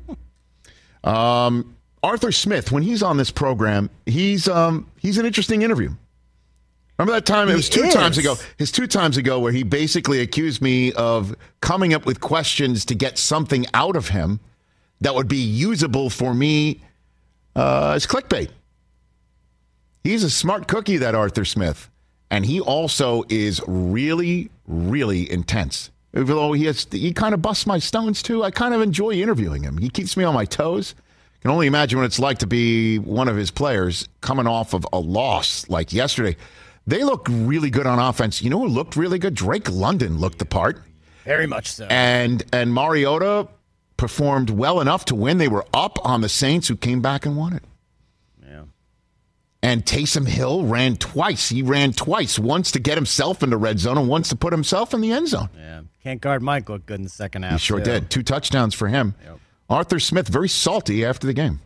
um... Arthur Smith, when he's on this program, he's um, he's an interesting interview. Remember that time? It was two is. times ago. His two times ago where he basically accused me of coming up with questions to get something out of him that would be usable for me uh, as clickbait. He's a smart cookie, that Arthur Smith. And he also is really, really intense. Even though he has, he kind of busts my stones, too. I kind of enjoy interviewing him. He keeps me on my toes. Can only imagine what it's like to be one of his players coming off of a loss like yesterday. They look really good on offense. You know who looked really good? Drake London looked the part. Very much so. And and Mariota performed well enough to win. They were up on the Saints, who came back and won it. Yeah. And Taysom Hill ran twice. He ran twice, once to get himself in the red zone and once to put himself in the end zone. Yeah. Can't guard Mike looked good in the second half. He sure too. did. Two touchdowns for him. Yep. Arthur Smith, very salty after the game.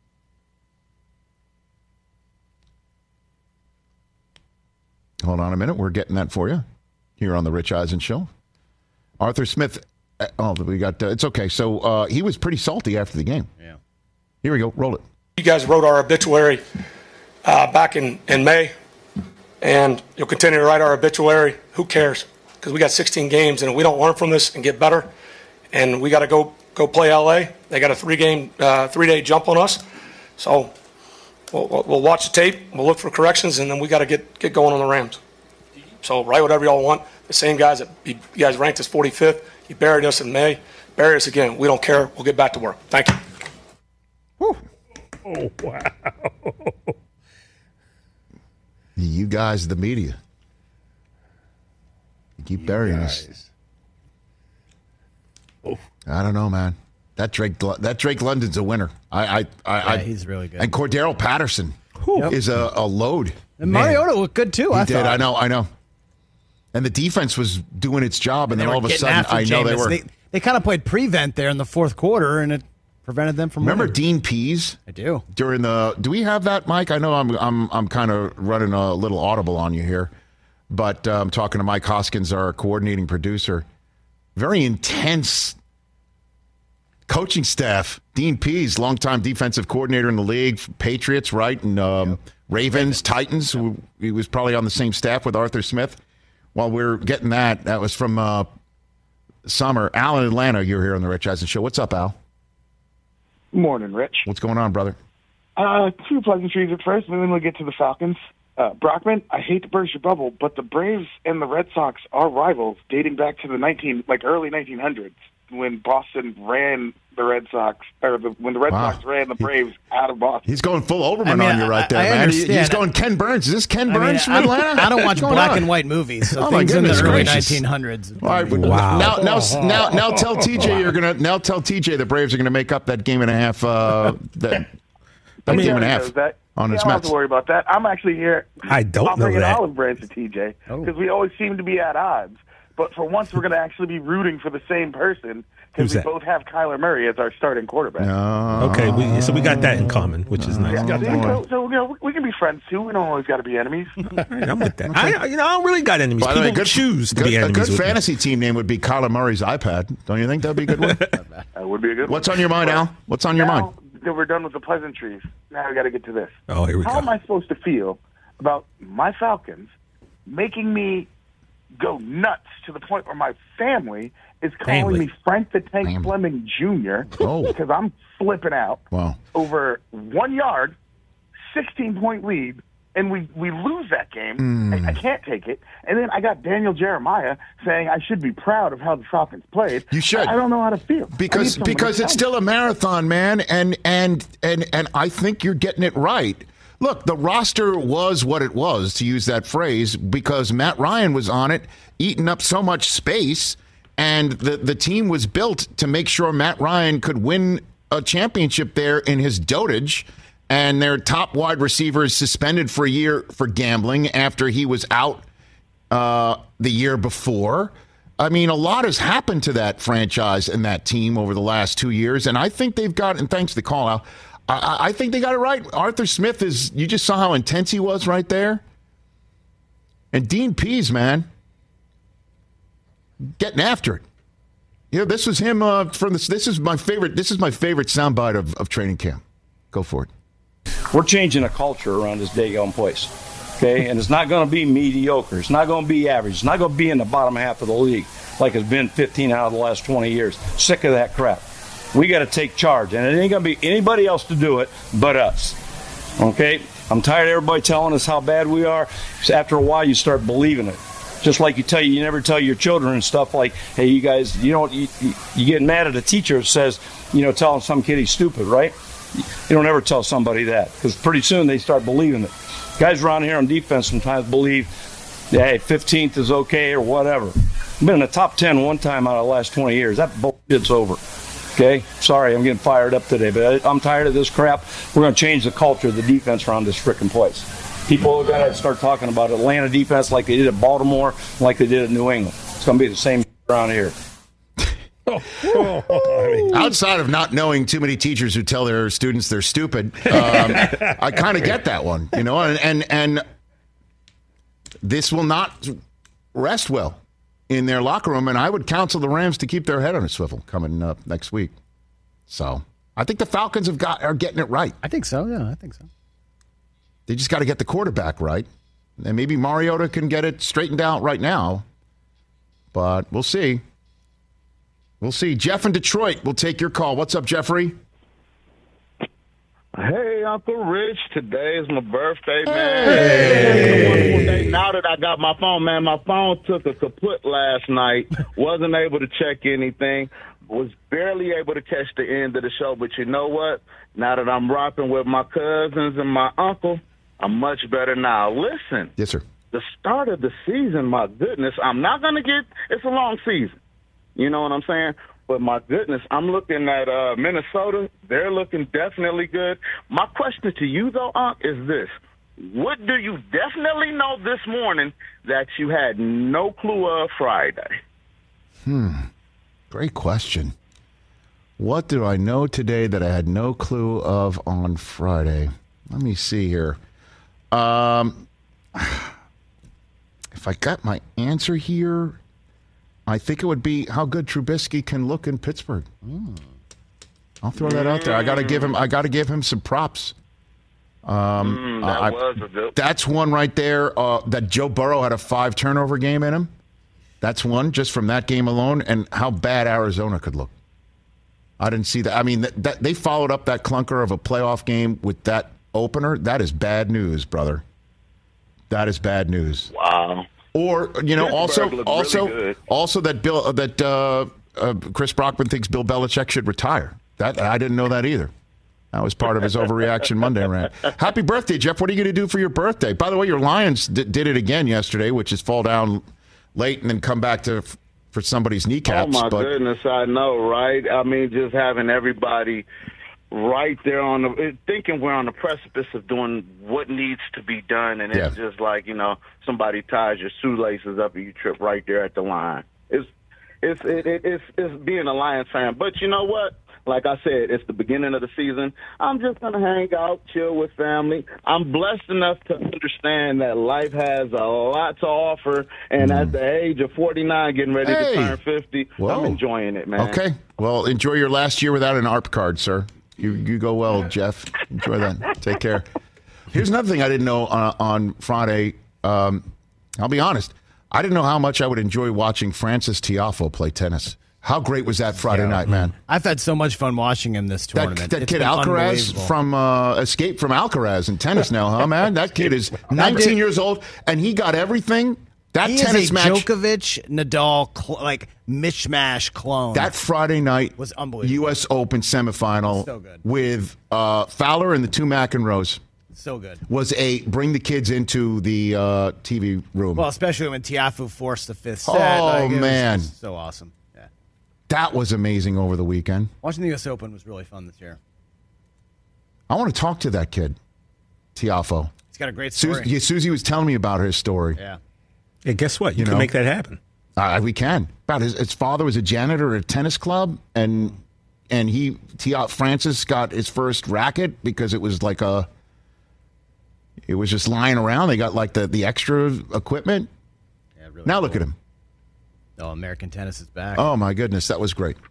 Hold on a minute. We're getting that for you here on the Rich Eisen Show. Arthur Smith. Uh, oh, we got. Uh, it's okay. So uh, he was pretty salty after the game. Yeah. Here we go. Roll it. You guys wrote our obituary uh, back in, in May, and you'll continue to write our obituary. Who cares? Because we got sixteen games, and if we don't learn from this and get better, and we got to go go play L A. They got a three-game, uh, three-day jump on us. So we'll, we'll watch the tape. We'll look for corrections, and then we got to get get going on the Rams. So write whatever y'all want. The same guys that you guys ranked us forty-fifth. You buried us in May. Bury us again. We don't care. We'll get back to work. Thank you. Whew. Oh, wow. You guys, the media. You keep burying guys. us. Oh. I don't know, man. That Drake that Drake London's a winner. I, I, I, Yeah, I he's really good. And Cordero Patterson Yep. is a, a load. And Mariota looked good too. He I did. thought. I know. I know. And the defense was doing its job, and, and then all of a sudden, I know Jameis. they were. They, they kind of played prevent there in the fourth quarter, and it prevented them from. Remember winning. Dean Pease? I do. During the, do we have that, Mike? I know I'm I'm I'm kind of running a little audible on you here, but uh, I'm talking to Mike Hoskins, our coordinating producer. Very intense coaching staff. Dean Pease, longtime defensive coordinator in the league, Patriots, right, and um, yep. Ravens, Titans. Who he was probably on the same staff with Arthur Smith. While we're getting that, that was from uh, Summer. Al in Atlanta, you're here on the Rich Eisen Show. What's up, Al? Morning, Rich. What's going on, brother? Uh, two pleasantries at first, and then we'll get to the Falcons. Uh, Brockman, I hate to burst your bubble, but the Braves and the Red Sox are rivals dating back to the nineteen like early nineteen hundreds when Boston ran the Red Sox, or the, when the Red wow. Sox ran the Braves out of Boston. He's going full Oberman I mean, on you right there, I, I man. Understand. He's going Ken Burns. Is this Ken Burns I mean, from I Atlanta? I don't watch black on? and white movies, so oh things in the early gracious. nineteen hundreds. All right, wow. Now, now, now, now, tell T J you're gonna now tell T J the Braves are gonna make up that game and a half. Uh, that, that game and a half that. on his Mets. I don't have to worry about that. I'm actually here. I don't I'll know bring that. an olive branch to T J because oh. we always seem to be at odds. But for once, we're going to actually be rooting for the same person because we that? both have Kyler Murray as our starting quarterback. No. Okay, we, so we got that in common, which is nice. Yeah, so, so you know, we, we can be friends too. We don't always got to be enemies. Right, I'm with that. I, you know, I don't really got enemies. By People way, good, choose to good, be enemies. A good with fantasy me. team name would be Kyler Murray's iPad. Don't you think that'd be a good one? That would be a good one. What's on your mind, Al? What's on your now, mind? That we're done with the pleasantries. Now we got to get to this. Oh, here we How go. am I supposed to feel about my Falcons making me go nuts to the point where my family is calling Family. me Frank the Tank Family. Fleming Junior Oh. because I'm flipping out Wow. over one yard, sixteen-point lead, and we, we lose that game. Mm. I, I can't take it. And then I got Daniel Jeremiah saying I should be proud of how the Falcons played. You should. I, I don't know how to feel. Because because it's still a marathon, man, and and and and I think you're getting it right. Look, the roster was what it was, to use that phrase, because Matt Ryan was on it, eating up so much space, and the, the team was built to make sure Matt Ryan could win a championship there in his dotage, and their top wide receiver is suspended for a year for gambling after he was out uh, the year before. I mean, a lot has happened to that franchise and that team over the last two years, and I think they've got, and thanks to the call out, I, I think they got it right. Arthur Smith is, you just saw how intense he was right there. And Dean Pease, man, getting after it. You know, this was him uh, from this. This is my favorite. This is my favorite soundbite of, of training camp. Go for it. We're changing a culture around this daggone place, okay? And it's not going to be mediocre. It's not going to be average. It's not going to be in the bottom half of the league like it's been fifteen out of the last twenty years. Sick of that crap. We got to take charge, and it ain't going to be anybody else to do it but us, okay? I'm tired of everybody telling us how bad we are. So after a while, you start believing it. Just like you tell you, you never tell your children and stuff like, hey, you guys, you don't, you, you get mad at a teacher that says, you know, telling some kid he's stupid, right? You don't ever tell somebody that, because pretty soon they start believing it. Guys around here on defense sometimes believe, hey, fifteenth is okay or whatever. I've been in the top ten one time out of the last twenty years. That bullshit's over. Okay? Sorry, I'm getting fired up today, but I'm tired of this crap. We're going to change the culture of the defense around this frickin' place. People are going to start talking about Atlanta defense like they did at Baltimore, like they did at New England. It's going to be the same around here. Outside of not knowing too many teachers who tell their students they're stupid, um, I kind of get that one, you know, and, and and this will not rest well in their locker room, and I would counsel the Rams to keep their head on a swivel coming up next week. So I think the Falcons have got are getting it right. I think so, yeah, I think so. They just got to get the quarterback right, and maybe Mariota can get it straightened out right now, but we'll see. We'll see. Jeff in Detroit will take your call. What's up, Jeffrey? Hey, Uncle Rich. Today is my birthday, man. Hey. Day. Now that I got my phone, man, my phone took a kaput last night. Wasn't able to check anything. Was barely able to catch the end of the show. But you know what? Now that I'm rocking with my cousins and my uncle, I'm much better now. Listen. Yes, sir. The start of the season, my goodness, I'm not going to get – it's a long season. You know what I'm saying? But my goodness, I'm looking at uh, Minnesota. They're looking definitely good. My question to you, though, Unc, is this. What do you definitely know this morning that you had no clue of Friday? Hmm. Great question. What do I know today that I had no clue of on Friday? Let me see here. Um, if I got my answer here, I think it would be how good Trubisky can look in Pittsburgh. Mm. I'll throw that out there. I got to give him. I got to give him some props. Um, mm, that I, was a good. That's one right there. Uh, that Joe Burrow had a five turnover game in him. That's one just from that game alone, and how bad Arizona could look. I didn't see that. I mean, that, that they followed up that clunker of a playoff game with that opener. That is bad news, brother. That is bad news. Wow. Or you know, Pittsburgh also, also, really also that Bill, uh, that uh, uh, Chris Brockman thinks Bill Belichick should retire. That I didn't know that either. That was part of his overreaction Monday rant. Happy birthday, Jeff! What are you going to do for your birthday? By the way, your Lions d- did it again yesterday, which is fall down late and then come back to for somebody's kneecaps. Oh my but, goodness, I know, right? I mean, just having everybody right there on the thinking we're on the precipice of doing what needs to be done, and it's yeah. just like, you know, somebody ties your shoelaces up and you trip right there at the line. It's it's it, it, it's it's being a Lions fan, but you know what? Like I said, it's the beginning of the season. I'm just going to hang out, chill with family. I'm blessed enough to understand that life has a lot to offer, and mm. at the age of forty-nine, getting ready hey. to turn fifty, Whoa. I'm enjoying it, man. Okay. Well, enjoy your last year without an A R P card, sir. You you go well, Jeff. Enjoy that. Take care. Here's another thing I didn't know uh, on Friday. Um, I'll be honest. I didn't know how much I would enjoy watching Francis Tiafoe play tennis. How great was that Friday yeah. night, man? I've had so much fun watching him this tournament. That, that kid Alcaraz from uh, Escape from Alcaraz in tennis now, huh, man? That kid is nineteen years old, and he got everything. That he tennis is a match, Djokovic, Nadal, cl- like mishmash clone. That Friday night was unbelievable. U S Open semifinal so good. with uh, Fowler and the two McEnroes. So good. Was a bring the kids into the uh, T V room. Well, especially when Tiafoe forced the fifth set. Oh, like, man. So awesome. Yeah. That was amazing over the weekend. Watching the U S Open was really fun this year. I want to talk to that kid, Tiafoe. He's got a great story. Susie, yeah, Susie was telling me about his story. Yeah. Yeah, guess what? You, You can know? make that happen. Uh, we can. About his, his father was a janitor at a tennis club, and and he Tia, Francis got his first racket because it was like a. It was just lying around. They got like the, the extra equipment. Yeah, really now cool. look at him. Oh, American tennis is back. Oh my goodness, that was great.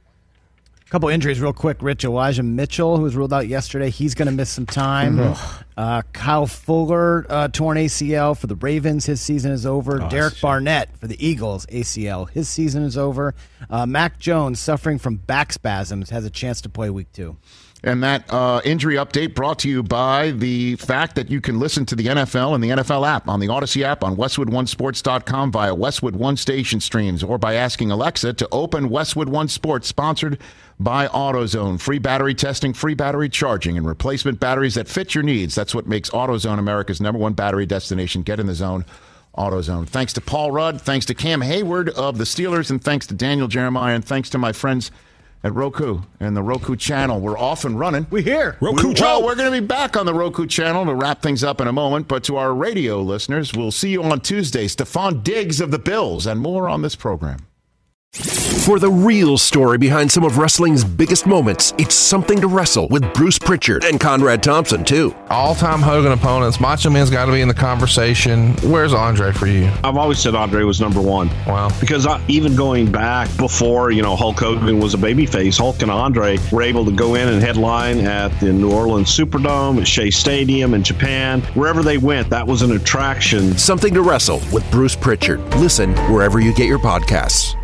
A couple injuries real quick. Rich, Elijah Mitchell, who was ruled out yesterday, he's going to miss some time. Mm-hmm. Uh, Kyle Fuller, uh, torn A C L for the Ravens. His season is over. Oh, Derek shit. Barnett for the Eagles, A C L. His season is over. Uh, Mac Jones, suffering from back spasms, has a chance to play week two. And that uh, injury update brought to you by the fact that you can listen to the N F L and the N F L app on the Odyssey app on Westwood One Sports dot com via Westwood One station streams or by asking Alexa to open Westwood One Sports, sponsored by AutoZone. Free battery testing, free battery charging, and replacement batteries that fit your needs. That's what makes AutoZone America's number one battery destination. Get in the zone. AutoZone. Thanks to Paul Rudd, thanks to Cam Hayward of the Steelers, and thanks to Daniel Jeremiah, and thanks to my friends at Roku and the Roku channel. We're off and running. We here. Roku we, well, we're going to be back on the Roku channel to wrap things up in a moment. But to our radio listeners, we'll see you on Tuesday. Stephon Diggs of the Bills and more on this program. For the real story behind some of wrestling's biggest moments, it's Something to Wrestle with Bruce Pritchard and Conrad Thompson, too. All-time Hogan opponents. Macho Man's got to be in the conversation. Where's Andre for you? I've always said Andre was number one. Wow. Because I, even going back before, you know, Hulk Hogan was a babyface, Hulk and Andre were able to go in and headline at the New Orleans Superdome, at Shea Stadium in Japan. Wherever they went, that was an attraction. Something to Wrestle with Bruce Pritchard. Listen wherever you get your podcasts.